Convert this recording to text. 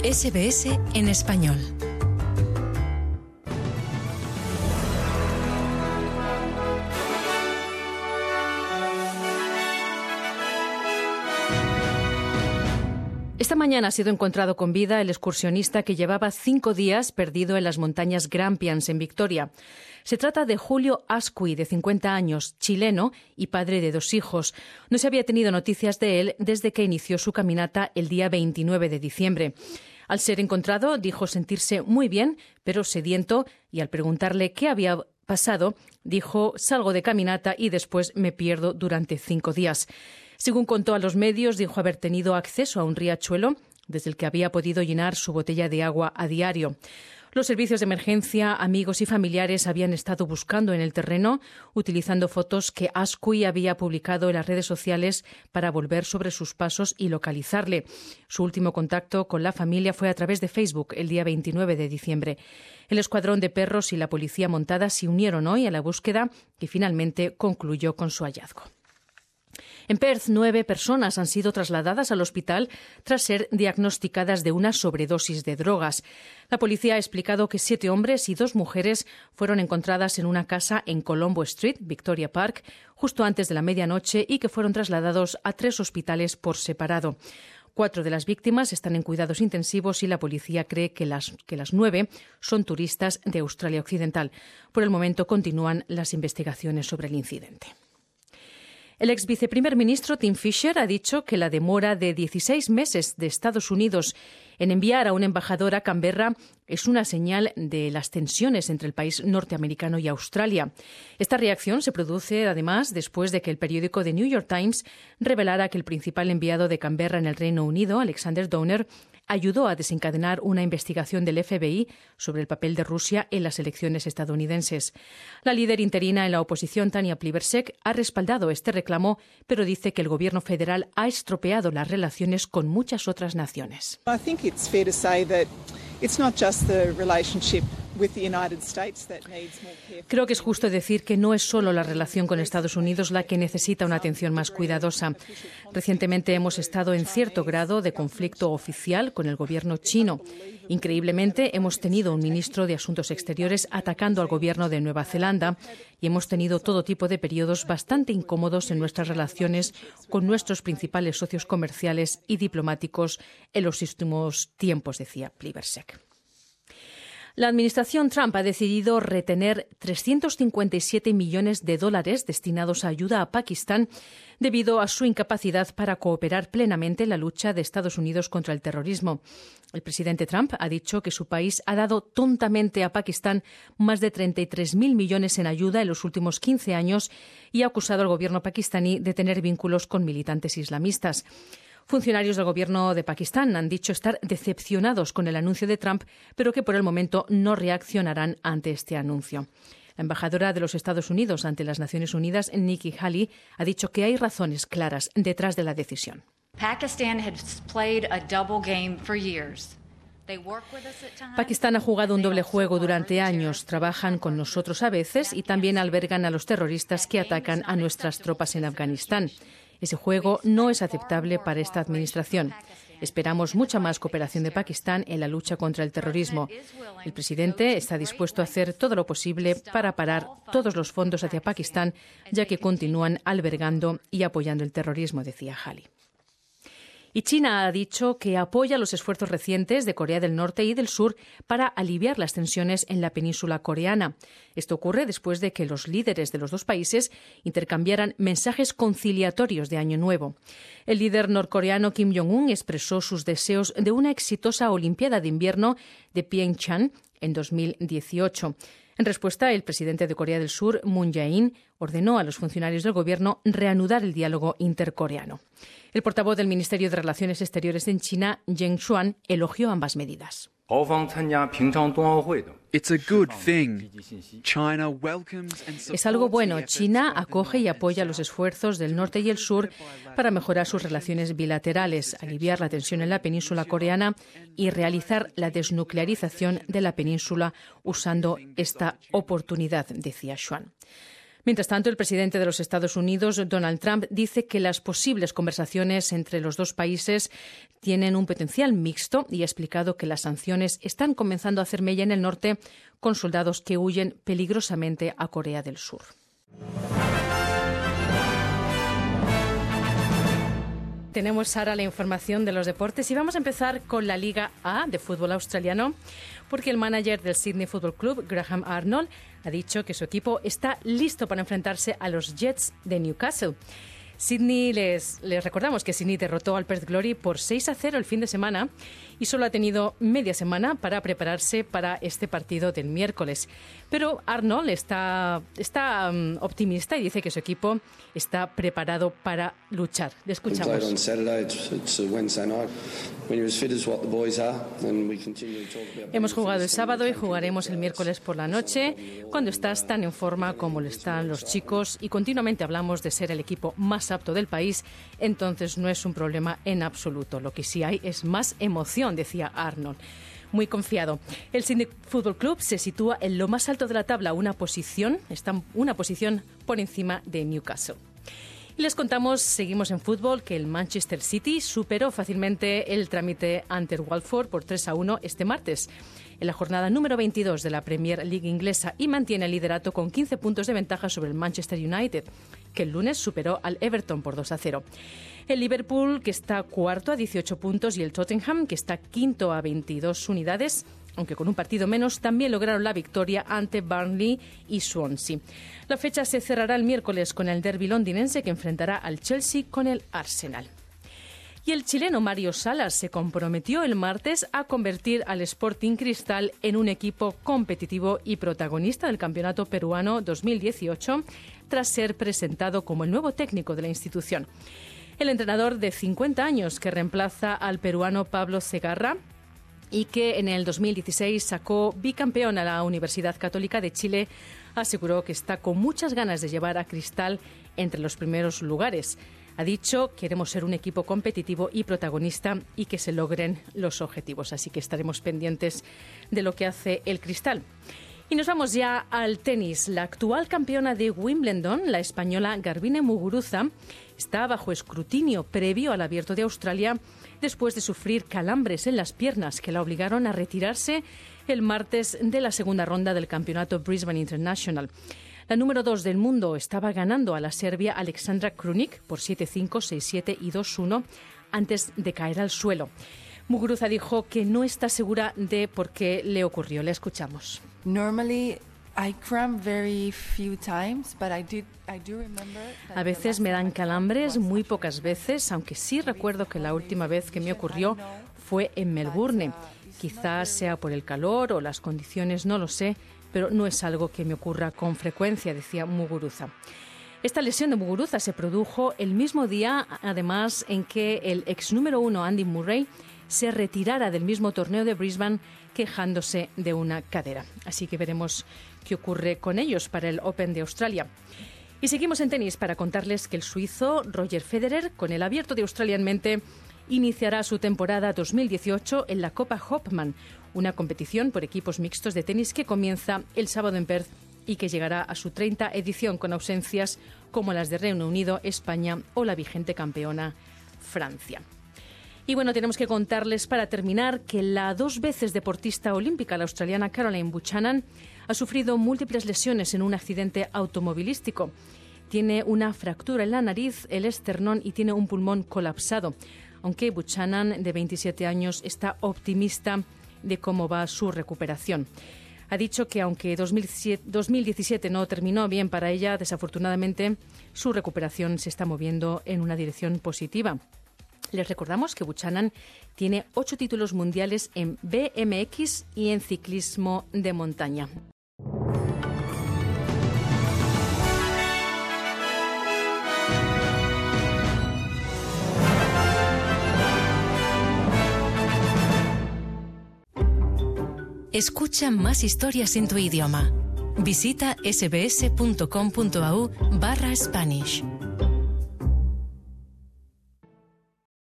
SBS en español. Esta mañana ha sido encontrado con vida el excursionista que llevaba 5 días perdido en las montañas Grampians, en Victoria. Se trata de Julio Ascui, de 50 años, chileno y padre de 2 hijos. No se había tenido noticias de él desde que inició su caminata el día 29 de diciembre. Al ser encontrado, dijo sentirse muy bien, pero sediento, y al preguntarle qué había pasado, dijo: salgo de caminata y después me pierdo durante 5 días. Según contó a los medios, dijo haber tenido acceso a un riachuelo desde el que había podido llenar su botella de agua a diario. Los servicios de emergencia, amigos y familiares habían estado buscando en el terreno, utilizando fotos que Ascui había publicado en las redes sociales para volver sobre sus pasos y localizarle. Su último contacto con la familia fue a través de Facebook el día 29 de diciembre. El escuadrón de perros y la policía montada se unieron hoy a la búsqueda, que finalmente concluyó con su hallazgo. En Perth, 9 personas han sido trasladadas al hospital tras ser diagnosticadas de una sobredosis de drogas. La policía ha explicado que 7 hombres y 2 mujeres fueron encontradas en una casa en Colombo Street, Victoria Park, justo antes de la medianoche y que fueron trasladados a 3 hospitales por separado. 4 de las víctimas están en cuidados intensivos y la policía cree que las 9 son turistas de Australia Occidental. Por el momento continúan las investigaciones sobre el incidente. El ex viceprimer ministro Tim Fischer ha dicho que la demora de 16 meses de Estados Unidos en enviar a un embajador a Canberra es una señal de las tensiones entre el país norteamericano y Australia. Esta reacción se produce, además, después de que el periódico The New York Times revelara que el principal enviado de Canberra en el Reino Unido, Alexander Downer, ayudó a desencadenar una investigación del FBI sobre el papel de Rusia en las elecciones estadounidenses. La líder interina en la oposición, Tanya Plibersek, ha respaldado este reclamo, pero dice que el gobierno federal ha estropeado las relaciones con muchas otras naciones. Creo que es justo decir que no es solo la relación con Estados Unidos la que necesita una atención más cuidadosa. Recientemente hemos estado en cierto grado de conflicto oficial con el gobierno chino. Increíblemente, hemos tenido un ministro de Asuntos Exteriores atacando al gobierno de Nueva Zelanda y hemos tenido todo tipo de periodos bastante incómodos en nuestras relaciones con nuestros principales socios comerciales y diplomáticos en los últimos tiempos, decía Plibersek. La administración Trump ha decidido retener $357 millones destinados a ayuda a Pakistán debido a su incapacidad para cooperar plenamente en la lucha de Estados Unidos contra el terrorismo. El presidente Trump ha dicho que su país ha dado tontamente a Pakistán más de 33.000 millones en ayuda en los últimos 15 años y ha acusado al gobierno pakistaní de tener vínculos con militantes islamistas. Funcionarios del gobierno de Pakistán han dicho estar decepcionados con el anuncio de Trump, pero que por el momento no reaccionarán ante este anuncio. La embajadora de los Estados Unidos ante las Naciones Unidas, Nikki Haley, ha dicho que hay razones claras detrás de la decisión. Pakistán ha jugado un doble juego durante años. Trabajan con nosotros a veces y también albergan a los terroristas que atacan a nuestras tropas en Afganistán. Ese juego no es aceptable para esta administración. Esperamos mucha más cooperación de Pakistán en la lucha contra el terrorismo. El presidente está dispuesto a hacer todo lo posible para parar todos los fondos hacia Pakistán, ya que continúan albergando y apoyando el terrorismo, decía Haley. Y China ha dicho que apoya los esfuerzos recientes de Corea del Norte y del Sur para aliviar las tensiones en la península coreana. Esto ocurre después de que los líderes de los 2 países intercambiaran mensajes conciliatorios de Año Nuevo. El líder norcoreano Kim Jong-un expresó sus deseos de una exitosa Olimpiada de Invierno de Pyeongchang en 2018. En respuesta, el presidente de Corea del Sur, Moon Jae-in, ordenó a los funcionarios del gobierno reanudar el diálogo intercoreano. El portavoz del Ministerio de Relaciones Exteriores en China, Zheng Xuan, elogió ambas medidas. Es algo bueno. China acoge y apoya los esfuerzos del norte y el sur para mejorar sus relaciones bilaterales, aliviar la tensión en la península coreana y realizar la desnuclearización de la península usando esta oportunidad, decía Xuan. Mientras tanto, el presidente de los Estados Unidos, Donald Trump, dice que las posibles conversaciones entre los dos países tienen un potencial mixto y ha explicado que las sanciones están comenzando a hacer mella en el norte con soldados que huyen peligrosamente a Corea del Sur. Tenemos ahora la información de los deportes y vamos a empezar con la Liga A de fútbol australiano, porque el manager del Sydney Football Club, Graham Arnold, ha dicho que su equipo está listo para enfrentarse a los Jets de Newcastle. Sydney, les recordamos que Sydney derrotó al Perth Glory por 6-0 el fin de semana y solo ha tenido media semana para prepararse para este partido del miércoles. Pero Arnold está optimista y dice que su equipo está preparado para luchar. Le escuchamos. Hemos jugado el sábado y jugaremos el miércoles por la noche, cuando estás tan en forma como lo están los chicos y continuamente hablamos de ser el equipo más apto del país, entonces no es un problema en absoluto. Lo que sí hay es más emoción, decía Arnold. Muy confiado. El Sydney Football Club se sitúa en lo más alto de la tabla, está una posición por encima de Newcastle. Y les contamos, seguimos en fútbol, que el Manchester City superó fácilmente el trámite ante el Watford por 3-1 este martes, en la jornada número 22 de la Premier League inglesa, y mantiene el liderato con 15 puntos de ventaja sobre el Manchester United, que el lunes superó al Everton por 2-0. El Liverpool, que está cuarto a 18 puntos, y el Tottenham, que está quinto a 22 unidades, aunque con un partido menos, también lograron la victoria ante Burnley y Swansea. La fecha se cerrará el miércoles con el derbi londinense, que enfrentará al Chelsea con el Arsenal. Y el chileno Mario Salas se comprometió el martes a convertir al Sporting Cristal en un equipo competitivo y protagonista del Campeonato Peruano 2018, tras ser presentado como el nuevo técnico de la institución. El entrenador de 50 años, que reemplaza al peruano Pablo Segarra y que en el 2016 sacó bicampeón a la Universidad Católica de Chile, aseguró que está con muchas ganas de llevar a Cristal entre los primeros lugares. Ha dicho: queremos ser un equipo competitivo y protagonista y que se logren los objetivos. Así que estaremos pendientes de lo que hace el Cristal. Y nos vamos ya al tenis. La actual campeona de Wimbledon, la española Garbiñe Muguruza, está bajo escrutinio previo al Abierto de Australia después de sufrir calambres en las piernas que la obligaron a retirarse el martes de la segunda ronda del campeonato Brisbane International. La número 2 del mundo estaba ganando a la serbia Alexandra Krunic por 7-5, 6-7 y 2-1 antes de caer al suelo. Muguruza dijo que no está segura de por qué le ocurrió. Le escuchamos. A veces me dan calambres, muy pocas veces, aunque sí recuerdo que la última vez que me ocurrió fue en Melbourne. Quizás sea por el calor o las condiciones, no lo sé, pero no es algo que me ocurra con frecuencia, decía Muguruza. Esta lesión de Muguruza se produjo el mismo día, además, en que el ex número 1 Andy Murray se retirara del mismo torneo de Brisbane quejándose de una cadera. Así que veremos qué ocurre con ellos para el Open de Australia. Y seguimos en tenis para contarles que el suizo Roger Federer, con el Abierto de Australia en mente, iniciará su temporada 2018 en la Copa Hopman, una competición por equipos mixtos de tenis que comienza el sábado en Perth y que llegará a su 30ª edición con ausencias como las de Reino Unido, España o la vigente campeona Francia. Y bueno, tenemos que contarles para terminar que la 2 veces deportista olímpica, la australiana Caroline Buchanan, ha sufrido múltiples lesiones en un accidente automovilístico. Tiene una fractura en la nariz, el esternón y tiene un pulmón colapsado. Aunque Buchanan, de 27 años, está optimista de cómo va su recuperación. Ha dicho que aunque 2017 no terminó bien para ella, desafortunadamente su recuperación se está moviendo en una dirección positiva. Les recordamos que Buchanan tiene 8 títulos mundiales en BMX y en ciclismo de montaña. Escucha más historias en tu idioma. Visita sbs.com.au/Spanish.